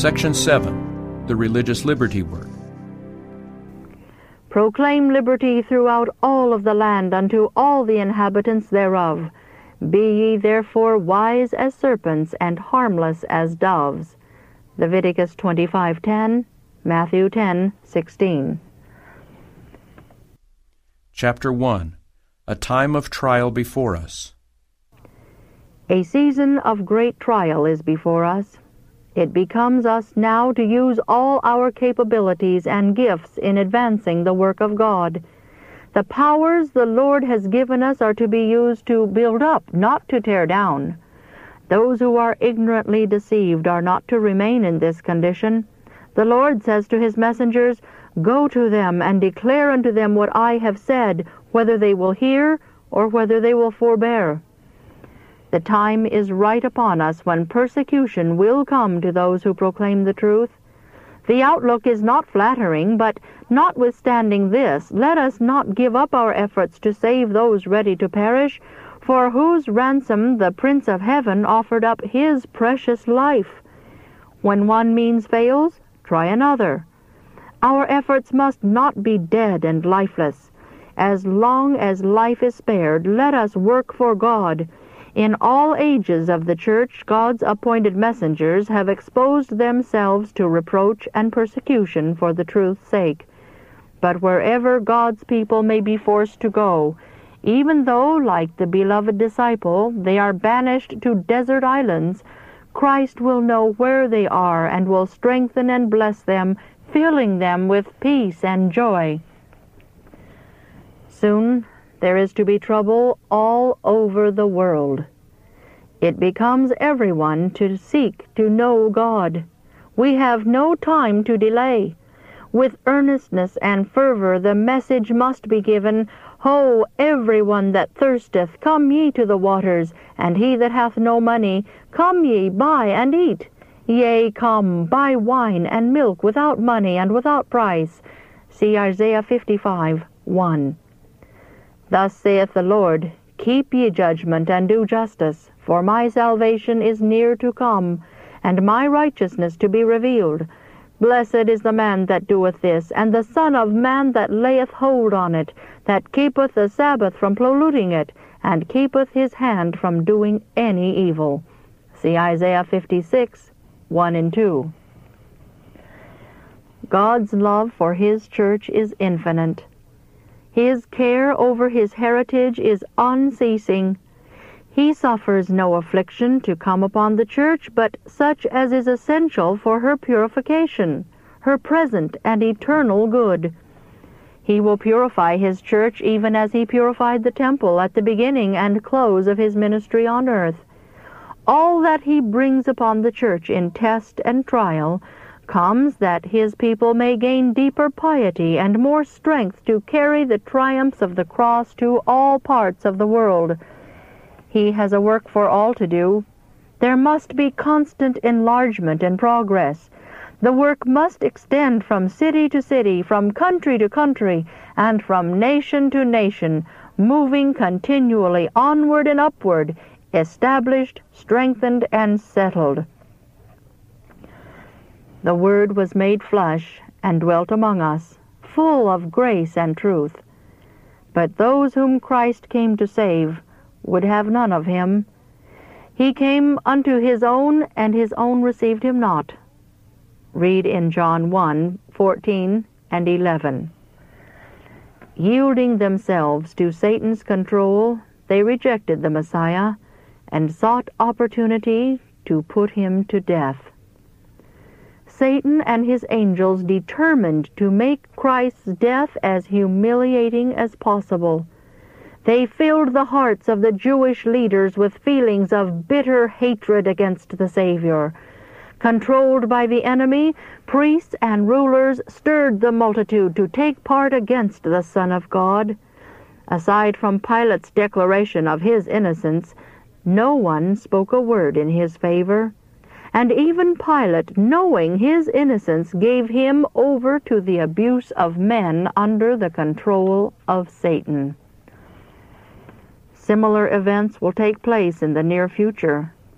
Section 7. The Religious Liberty Work. Proclaim liberty throughout all of the land unto all the inhabitants thereof. Be ye therefore wise as serpents and harmless as doves. Leviticus 25:10, Matthew 10:16. Chapter 1. A Time of Trial Before Us. A season of great trial is before us. It becomes us now to use all our capabilities and gifts in advancing the work of God. The powers the Lord has given us are to be used to build up, not to tear down. Those who are ignorantly deceived are not to remain in this condition. The Lord says to his messengers, "Go to them and declare unto them what I have said, whether they will hear or whether they will forbear." The time is right upon us when persecution will come to those who proclaim the truth. The outlook is not flattering, but notwithstanding this, let us not give up our efforts to save those ready to perish, for whose ransom the Prince of Heaven offered up his precious life. When one means fails, try another. Our efforts must not be dead and lifeless. As long as life is spared, let us work for God. In all ages of the Church, God's appointed messengers have exposed themselves to reproach and persecution for the truth's sake. But wherever God's people may be forced to go, even though, like the beloved disciple, they are banished to desert islands, Christ will know where they are and will strengthen and bless them, filling them with peace and joy. Soon there is to be trouble all over the world. It becomes everyone to seek to know God. We have no time to delay. With earnestness and fervor the message must be given, "Ho, everyone that thirsteth, come ye to the waters, and he that hath no money, come ye, buy and eat. Yea, come, buy wine and milk without money and without price." See Isaiah 55:1. Thus saith the Lord, "Keep ye judgment and do justice, for my salvation is near to come, and my righteousness to be revealed. Blessed is the man that doeth this, and the Son of Man that layeth hold on it, that keepeth the Sabbath from polluting it, and keepeth his hand from doing any evil." See Isaiah 56:1 and 2. God's love for his church is infinite. His care over his heritage is unceasing. He suffers no affliction to come upon the church, but such as is essential for her purification, her present and eternal good. He will purify his church even as he purified the temple at the beginning and close of his ministry on earth. All that he brings upon the church in test and trial comes that his people may gain deeper piety and more strength to carry the triumphs of the cross to all parts of the world. He has a work for all to do. There must be constant enlargement and progress. The work must extend from city to city, from country to country, and from nation to nation, moving continually onward and upward, established, strengthened, and settled. The Word was made flesh and dwelt among us, full of grace and truth. But those whom Christ came to save would have none of him. He came unto his own, and his own received him not. Read in John 1:14 and 11. Yielding themselves to Satan's control, they rejected the Messiah and sought opportunity to put him to death. Satan and his angels determined to make Christ's death as humiliating as possible. They filled the hearts of the Jewish leaders with feelings of bitter hatred against the Savior. Controlled by the enemy, priests and rulers stirred the multitude to take part against the Son of God. Aside from Pilate's declaration of his innocence, no one spoke a word in his favor. And even Pilate, knowing his innocence, gave him over to the abuse of men under the control of Satan. Similar events will take place in the near future.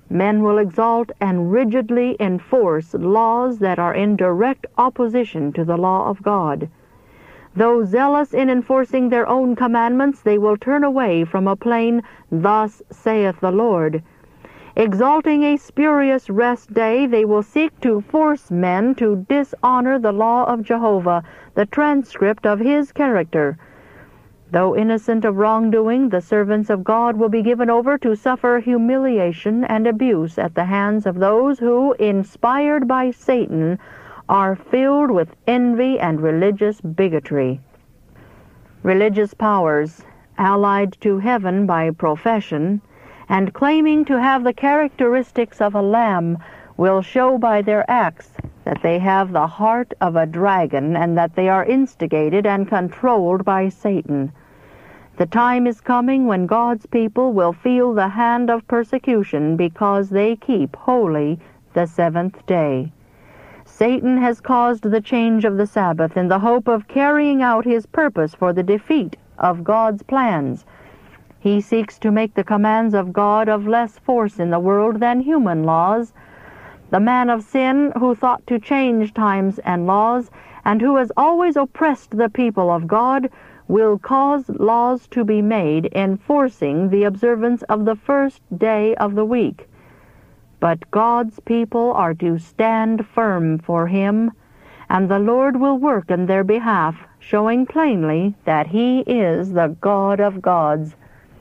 men will exalt and rigidly enforce laws that are in direct opposition to the law of God. Though zealous in enforcing their own commandments, they will turn away from a plain, "Thus saith the Lord." Exalting a spurious rest day, they will seek to force men to dishonor the law of Jehovah, the transcript of His character. Though innocent of wrongdoing, the servants of God will be given over to suffer humiliation and abuse at the hands of those who, inspired by Satan, are filled with envy and religious bigotry. Religious powers, allied to heaven by profession, and claiming to have the characteristics of a lamb, will show by their acts that they have the heart of a dragon and that they are instigated and controlled by Satan. The time is coming when God's people will feel the hand of persecution because they keep holy the seventh day. Satan has caused the change of the Sabbath in the hope of carrying out his purpose for the defeat of God's plans. He seeks to make the commands of God of less force in the world than human laws. The man of sin who thought to change times and laws, and who has always oppressed the people of God, will cause laws to be made enforcing the observance of the first day of the week. But God's people are to stand firm for Him, and the Lord will work in their behalf, showing plainly that He is the God of gods.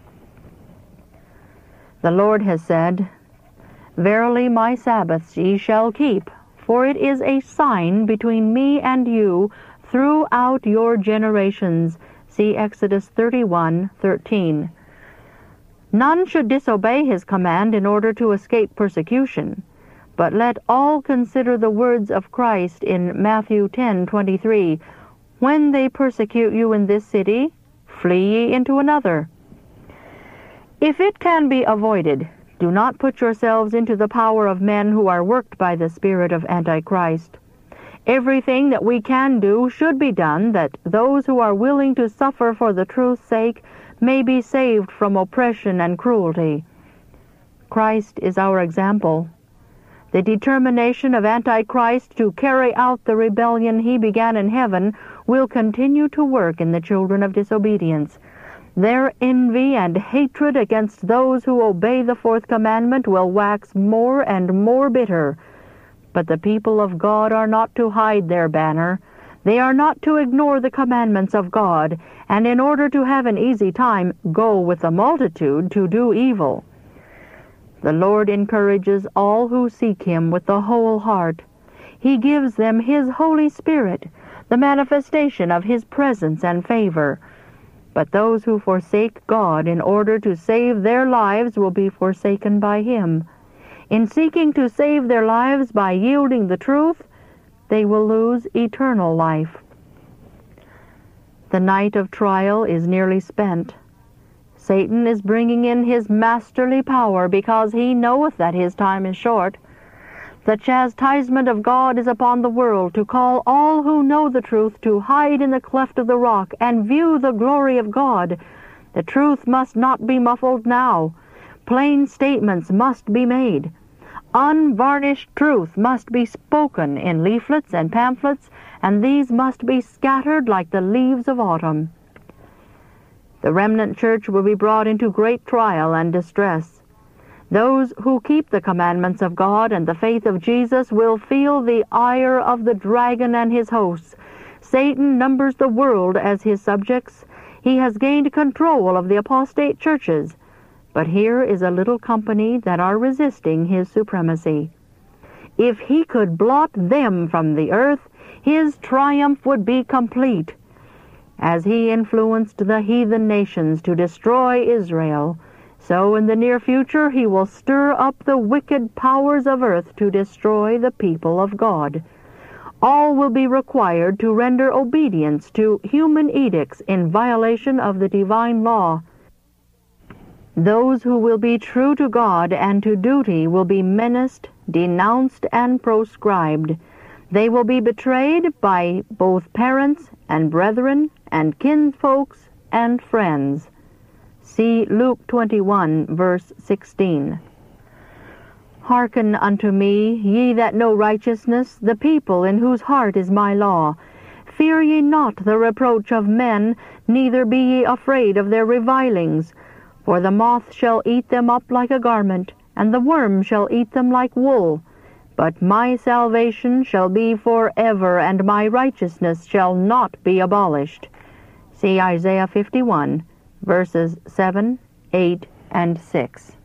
The Lord has said, "Verily my Sabbaths ye shall keep, for it is a sign between me and you throughout your generations." See Exodus 31:13. None should disobey His command in order to escape persecution, but let all consider the words of Christ in Matthew 10:23, "When they persecute you in this city, flee ye into another." If it can be avoided, do not put yourselves into the power of men who are worked by the spirit of Antichrist. Everything that we can do should be done, that those who are willing to suffer for the truth's sake may be saved from oppression and cruelty. Christ is our example. The determination of Antichrist to carry out the rebellion he began in heaven will continue to work in the children of disobedience. Their envy and hatred against those who obey the fourth commandment will wax more and more bitter. But the people of God are not to hide their banner. They are not to ignore the commandments of God, and in order to have an easy time, go with the multitude to do evil. The Lord encourages all who seek Him with the whole heart. He gives them His Holy Spirit, the manifestation of His presence and favor. But those who forsake God in order to save their lives will be forsaken by Him. In seeking to save their lives by yielding the truth, they will lose eternal life. The night of trial is nearly spent. Satan is bringing in his masterly power because he knoweth that his time is short. The chastisement of God is upon the world to call all who know the truth to hide in the cleft of the rock and view the glory of God. The truth must not be muffled now. Plain statements must be made. Unvarnished truth must be spoken in leaflets and pamphlets, and these must be scattered like the leaves of autumn. The remnant church will be brought into great trial and distress. Those who keep the commandments of God and the faith of Jesus will feel the ire of the dragon and his hosts. Satan numbers the world as his subjects. He has gained control of the apostate churches. But here is a little company that are resisting his supremacy. If he could blot them from the earth, his triumph would be complete. As he influenced the heathen nations to destroy Israel, so in the near future he will stir up the wicked powers of earth to destroy the people of God. All will be required to render obedience to human edicts in violation of the divine law. Those who will be true to God and to duty will be menaced, denounced, and proscribed. They will be betrayed by both parents and brethren and kinsfolks and friends. See Luke 21, verse 16. Hearken unto me, ye that know righteousness, the people in whose heart is my law. Fear ye not the reproach of men, neither be ye afraid of their revilings. For the moth shall eat them up like a garment, and the worm shall eat them like wool. But my salvation shall be forever, and my righteousness shall not be abolished. See Isaiah 51, verses 7, 8, and 6.